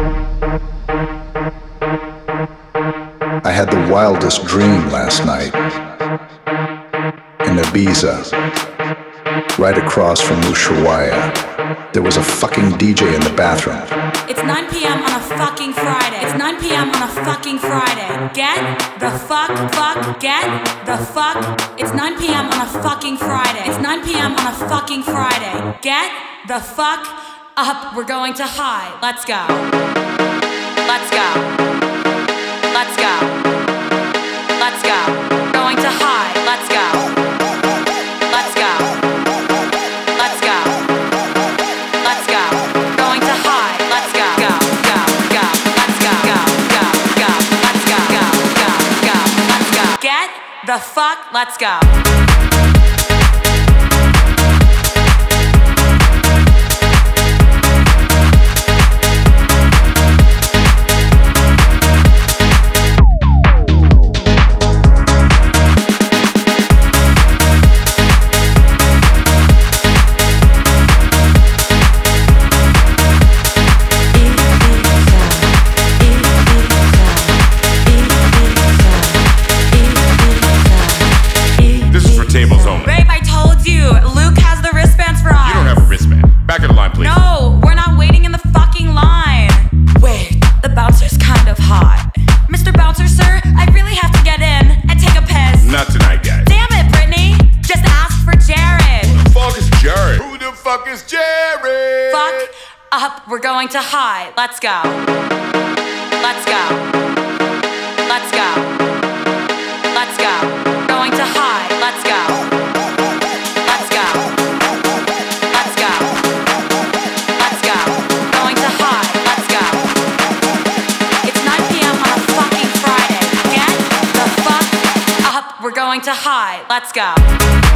I had the wildest dream last night. In Ibiza, right across from Ushuaia, there was a fucking DJ in the bathroom. It's 9 p.m. on a fucking Friday. It's 9 p.m. on a fucking Friday. Get the fuck, get the fuck. It's 9 p.m. on a fucking Friday. It's 9 p.m. on a fucking Friday. Get the fuck up. We're going to high. Let's go. Let's go. Let's go. Let's go. Going to high. Let's go. Let's go. Let's go. Let's go. Going to high. Let's go. Go. Go. Go. Let's go. Go. Go. Go. Let's go. Go. Go. Go. Let's go. Get the fuck. Let's go. Tables only. Babe, I told you. Luke has the wristbands for us. You don't have a wristband. Back of the line, please. No, we're not waiting in the fucking line. Wait, the bouncer's kind of hot. Mr. Bouncer, sir, I really have to get in and take a piss. Not tonight, guys. Damn it, Brittany. Just ask for Jared. Who the fuck is Jared? Who the fuck is Jared? Fuck up. We're going to high. Let's go. Let's go. Let's go. Let's go. Going to high. Let's go. Let's go. Let's go. Let's go. Going to high. Let's go. It's 9 p.m. on a fucking Friday. Get the fuck up. We're going to high. Let's go.